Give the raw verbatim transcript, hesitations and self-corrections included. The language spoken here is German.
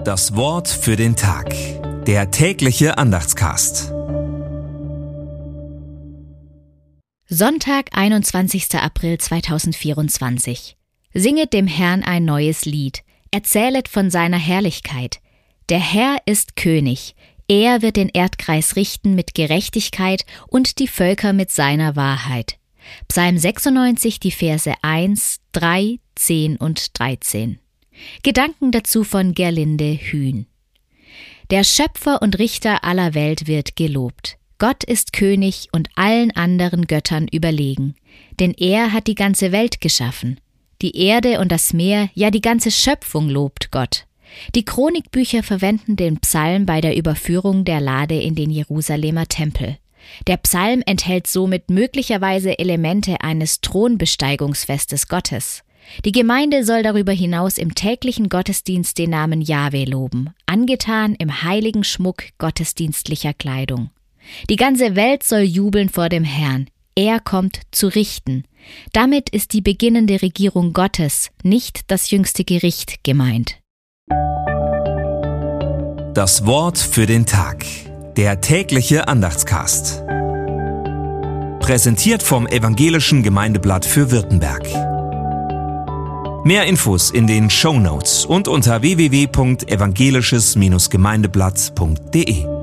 Das Wort für den Tag. Der tägliche Andachtscast. Sonntag, einundzwanzigster April zweitausendvierundzwanzig. Singet dem Herrn ein neues Lied, erzählet von seiner Herrlichkeit. Der Herr ist König, er wird den Erdkreis richten mit Gerechtigkeit und die Völker mit seiner Wahrheit. Psalm sechsundneunzig, die Verse eins, drei, zehn und dreizehn. Gedanken dazu von Gerlinde Hühn. Der Schöpfer und Richter aller Welt wird gelobt. Gott ist König und allen anderen Göttern überlegen, denn er hat die ganze Welt geschaffen. Die Erde und das Meer, ja die ganze Schöpfung lobt Gott. Die Chronikbücher verwenden den Psalm bei der Überführung der Lade in den Jerusalemer Tempel. Der Psalm enthält somit möglicherweise Elemente eines Thronbesteigungsfestes Gottes. Die Gemeinde soll darüber hinaus im täglichen Gottesdienst den Namen Jahwe loben, angetan im heiligen Schmuck gottesdienstlicher Kleidung. Die ganze Welt soll jubeln vor dem Herrn. Er kommt zu richten. Damit ist die beginnende Regierung Gottes, nicht das jüngste Gericht gemeint. Das Wort für den Tag. Der tägliche Andachtscast. Präsentiert vom Evangelischen Gemeindeblatt für Württemberg. Mehr Infos in den Shownotes und unter w w w punkt evangelisches Gemeindeblatt punkt de.